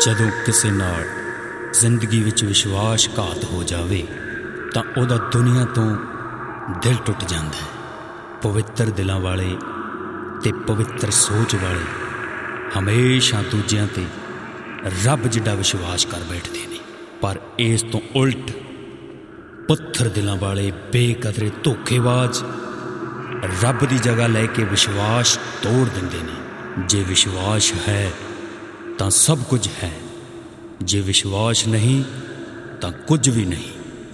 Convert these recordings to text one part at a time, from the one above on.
ਜਦੋਂ ਕਿਸੇ ਨਾਲ ਜ਼ਿੰਦਗੀ ਵਿੱਚ ਵਿਸ਼ਵਾਸਘਾਤ ਹੋ ਜਾਵੇ ਤਾਂ ਉਹਦਾ ਦੁਨੀਆ ਤੋਂ ਦਿਲ ਟੁੱਟ ਜਾਂਦਾ ਹੈ। ਪਵਿੱਤਰ ਦਿਲਾਂ ਵਾਲੇ ਅਤੇ ਪਵਿੱਤਰ ਸੋਚ ਵਾਲੇ ਹਮੇਸ਼ਾ ਦੂਜਿਆਂ 'ਤੇ ਰੱਬ ਜਿੱਡਾ ਵਿਸ਼ਵਾਸ ਕਰ ਬੈਠਦੇ ਨੇ, ਪਰ ਇਸ ਤੋਂ ਉਲਟ ਪੱਥਰ ਦਿਲਾਂ ਵਾਲੇ ਬੇਕਦਰੇ ਧੋਖੇਬਾਜ਼ ਰੱਬ ਦੀ ਜਗ੍ਹਾ ਲੈ ਕੇ ਵਿਸ਼ਵਾਸ ਤੋੜ ਦਿੰਦੇ ਨੇ। ਜੇ ਵਿਸ਼ਵਾਸ ਹੈ ਤਾਂ ਸਭ ਕੁਝ ਹੈ, ਜੇ ਵਿਸ਼ਵਾਸ ਨਹੀਂ ਤਾਂ ਕੁਝ ਵੀ ਨਹੀਂ।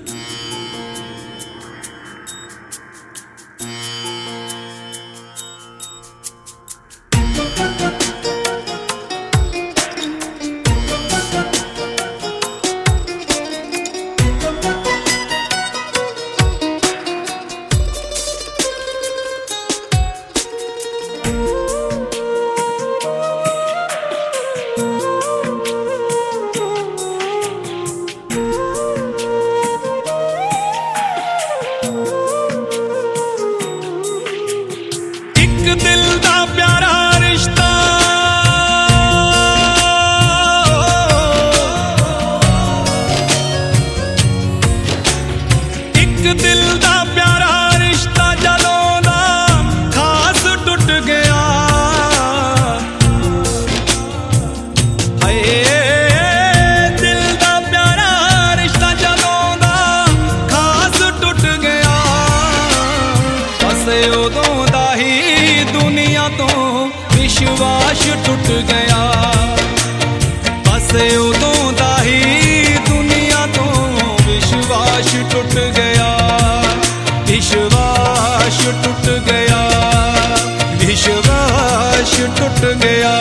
विश्वास टुट गया, बस उदों दा ही दुनिया तो विश्वास टुट गया, विश्वास टुट गया, विश्वास टुट गया।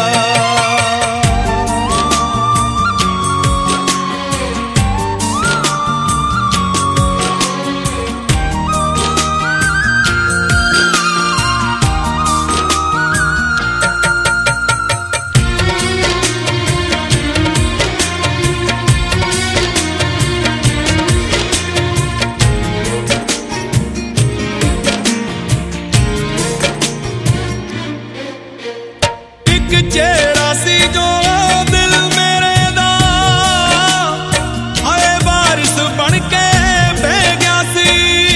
चेहरा सी जो दिल मेरे दा हाय बारिश बन के बह गया सी,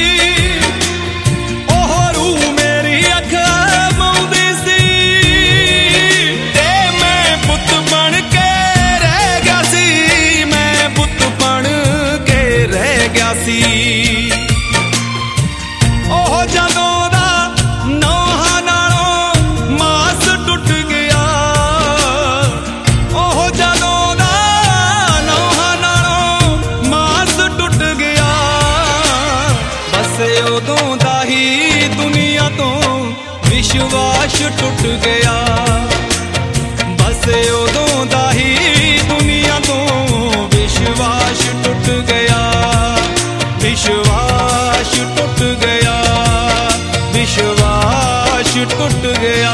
ओह रूह मेरी अख मौंदी सी ते मैं पुत बन के रह गया सी, मैं पुत बन के रह गया सी। ओह जदों दा नौहां नालों मास टुट गया, उदों दा ही दुनिया तो विश्वास टुट गया, बस उदों दा ही दुनिया तो विश्वास टुट गया, विश्वास टुट गया, विश्वास टुट गया।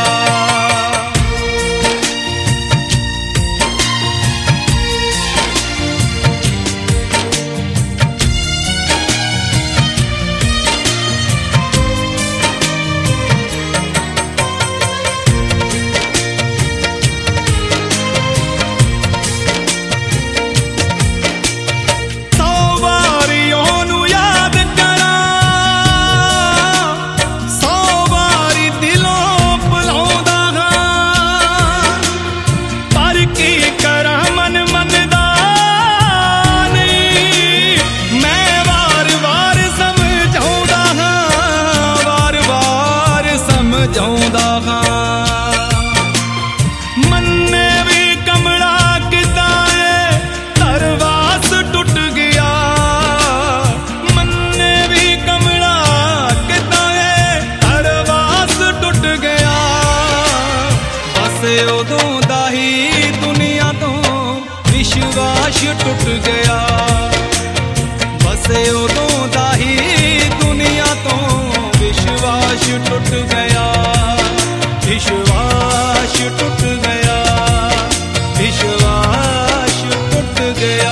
मन्ने भी कमला किदा है तरवास टुट गया, मन्ने भी कमला किदा है तरवास टुट गया, बस उदों दा ही दुनिया तो विश्वास टुट गया, बस उदों दा ही दुनिया तो विश्वास टुट गया, विश्वास टुट गया, विश्वास टुट गया।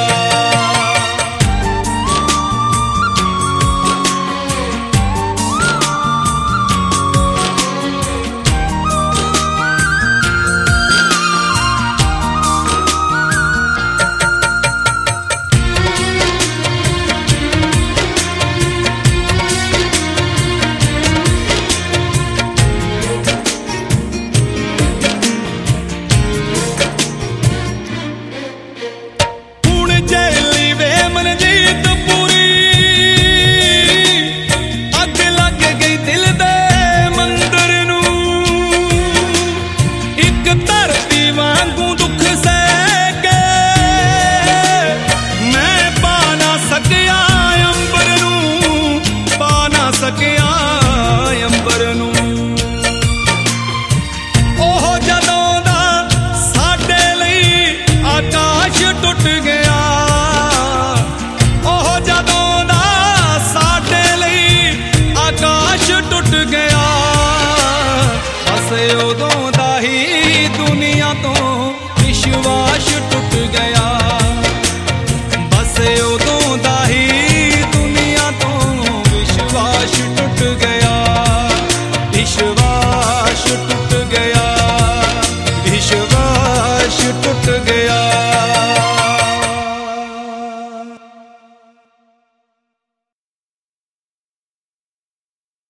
से उदों